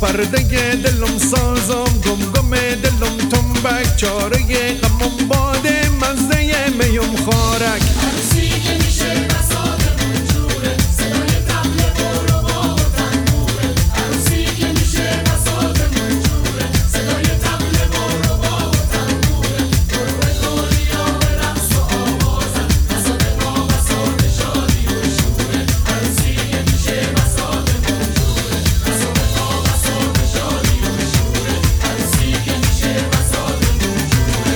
پرده دلم سازم، گم دلم تنبک، چاره غمم باده مزه میم خارک. عروسی که میشه بساطمون جوره، صدای طبل برو با و تنبوره. عروسی که میشه بساطمون جوره، صدای طبل برو با و تنبوره. گروه گلیا به رقص و آوازن، بساط ما بساط شادی و شوره. عروسی که میشه بساطمون جوره، بساط ما بساط شادی و شوره. عروسی که میشه بساطمون جوره.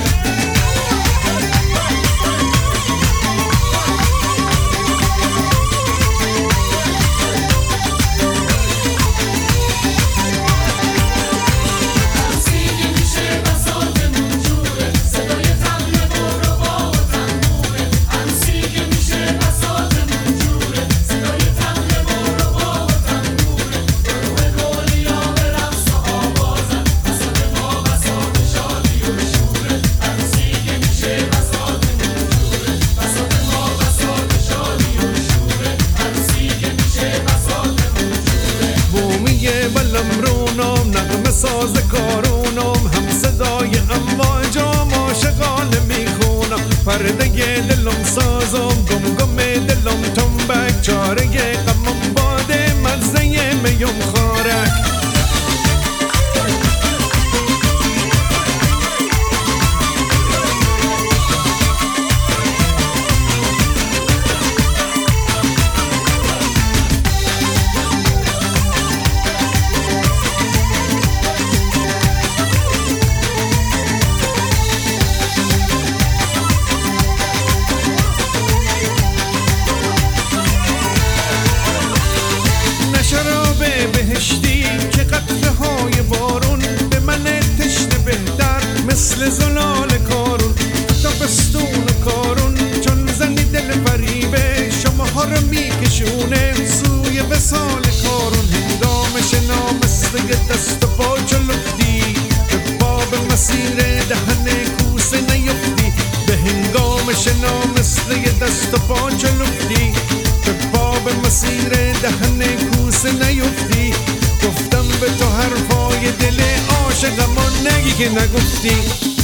عروسی که میشه بساطمون جوره، صدای طبل برو با و تنبوره. عروسی که میشه بساطمون جوره، صدای طبل برو با و تنبوره. گروه گلیا به رقص و آوازن، بساط ما بساط شادی و شوره. عروسی که میشه بساطمون جوره، بساط ما بساط شادی و شوره. عروسی که میشه بساطمون جوره. بومی بلم رونم، نغمه ساز کارونم، هم صدای امواجم عاشقانه میخونم. پرده دلم سازم، گم دلم تنبک، چاره غمم باده مزه میم خارک. شراب بهشتی که قطره های بارون به من تشنه بهتر مثل زلال کارون. تابستون کارون چون زنی دل فریبه، شماها رو میکشونه سوی وصال کارون. هنگام شنا مثل دست و پا چلفتی، به باب مسیر دهن کوسه نیفتی. به هنگام شنا مثل دست و پا چلفتی، به باب مسیر دهن کوسه نیفتی. گفتم به تو حرفای دل عاشقم و نگی که نگفتی.